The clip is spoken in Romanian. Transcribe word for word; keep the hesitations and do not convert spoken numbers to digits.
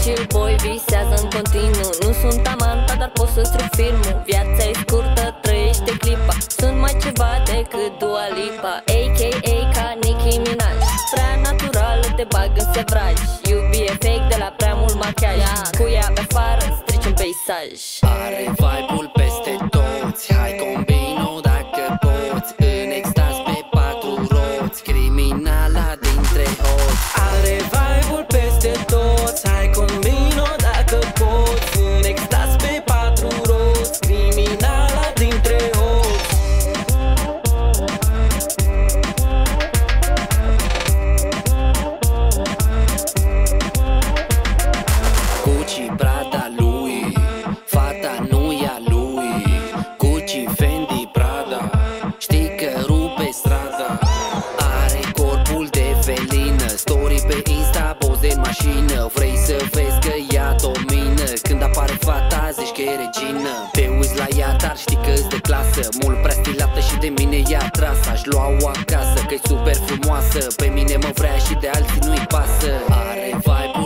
chill boy, visează în continuu. Nu sunt Amanta, dar pot să stric filmul. Viața e scurtă, trăiește clipa. Sunt mai ceva decât Dua Lipa, A K A ca Nicki Minaj. Prea naturală, te bag în sevraj. Iubire fake de la prea mult machiaj. Cu ea pe afară, strici un peisaj. Are vibe-ul peste toți. Hai combino dacă poți. În extaz pe patru roți. Criminala dintre hoți. Are vibe-ul peste toți. Hai combino dacă poți. În extaz pe patru roți. Criminala dintre hoți. Gucci, Prada lui. Fata nu e a lui. Gucci, Fendi, Prada. Știi că rupe strada. Are corpul de felină. Story pe Insta, poze în mașină. Vrei să vezi că ea domină. Când apare fata, zici că e regină. Te uiți la ea, dar știi că-s de clasă. Mult prea stilată și de mine e atrasă. Aș lua-o acasă, că-i super frumoasă. Pe mine mă vrea și de alții nu-i pasă. Are vibe-ul